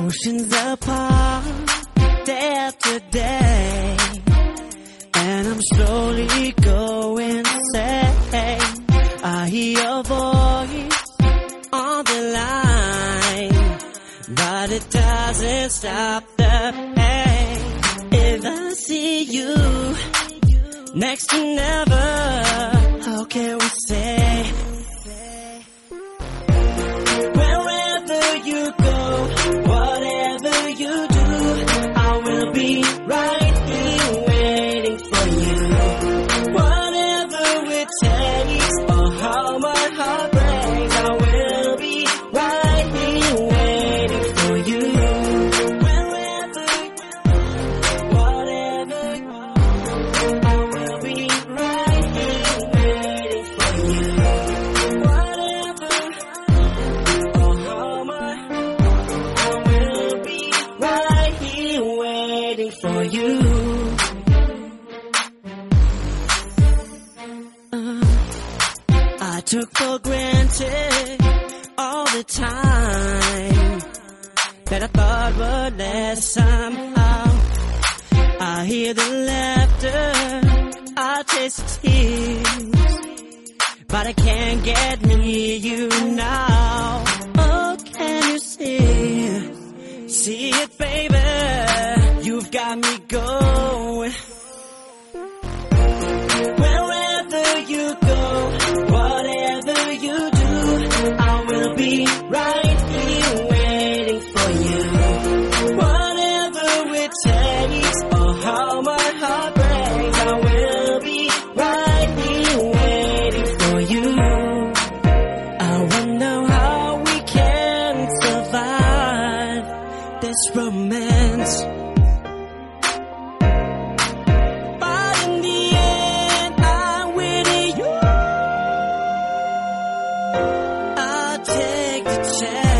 Oceans apart, day after day, and I'm slowly going insane. I hear your voice on the line, but it doesn't stop the pain. If I see you next to never, how can we say? Wherever you go, whatever you do, I will be right here waiting for you. Whatever it takes, or how my heart breaks, I will be right here waiting for you. Wherever, whatever, I will be right here waiting for you. Whatever, or how my, I will be right here waiting for you. I took for granted all the time that I thought would last somehow. I hear the laughter, I taste the tears, but I can't get near you now. Oh, can you see? See it, baby, you've got me going. Wherever you go, whatever you do, I will be right here waiting for you. Whatever it takes, or how my heart breaks, I will be right here waiting for you. I wonder how we can survive this romance. But in the end, I'm with you. I'll take the chance.